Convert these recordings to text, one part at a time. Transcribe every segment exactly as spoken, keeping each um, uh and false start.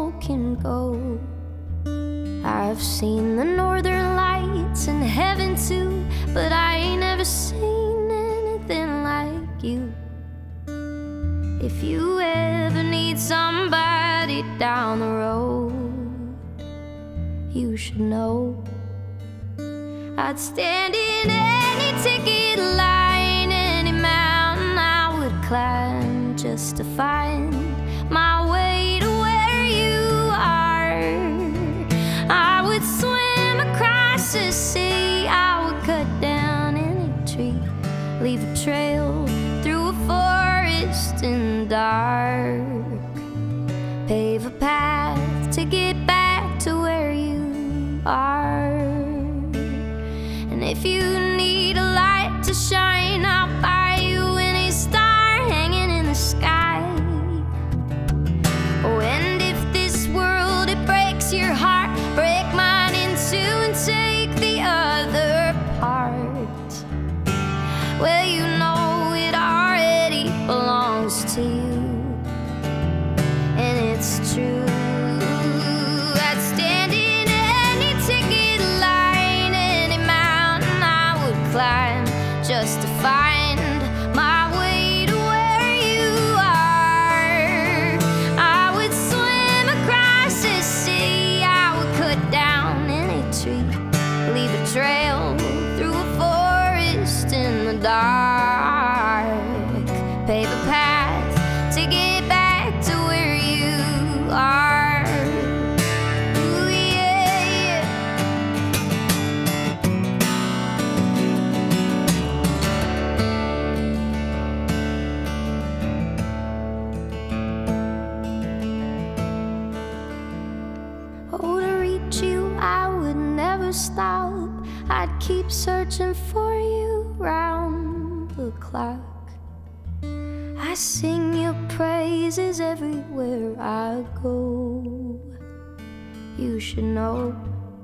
smoke and go. I've seen the northern lights in heaven too, but I ain't never seen anything like you. If you ever need somebody down the road, you should know I'd stand in any ticket line, any mountain I would climb just to find my way to where you are. I would swim across the sea, I would cut down any tree, leave a trail through a forest in the dark, pave a path to get back to where you are. And if you need a light to shine, I'll buy you any star hanging in the sky. Oh, and if this world, it breaks your heart, break mine in two and take the other part. Well, you know it already belongs to you, and it's true. I'd stand in any ticket line, any mountain I would climb just to find my way to where you are. I would swim across the sea, I would cut down any tree, leave a trail through a forest in the dark, pave a path to get back to where you are. Ooh, yeah, yeah. Oh, to reach you, I would never stop. I'd keep searching for you round the clock. I sing your praises everywhere I go. You should know,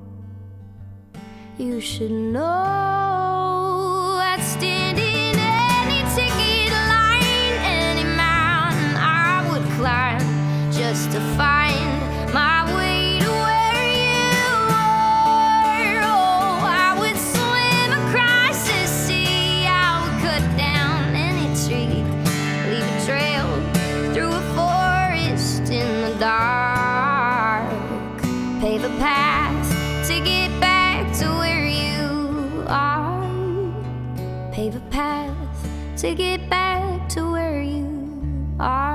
you should know. I'd stand in any ticket line, any mountain I would climb just to find my way to where you are. Oh, I would swim across the sea, I would cut down any tree, leave a trail through a forest in the dark, pave a path to get back to where you are, pave a path to get back to where you are.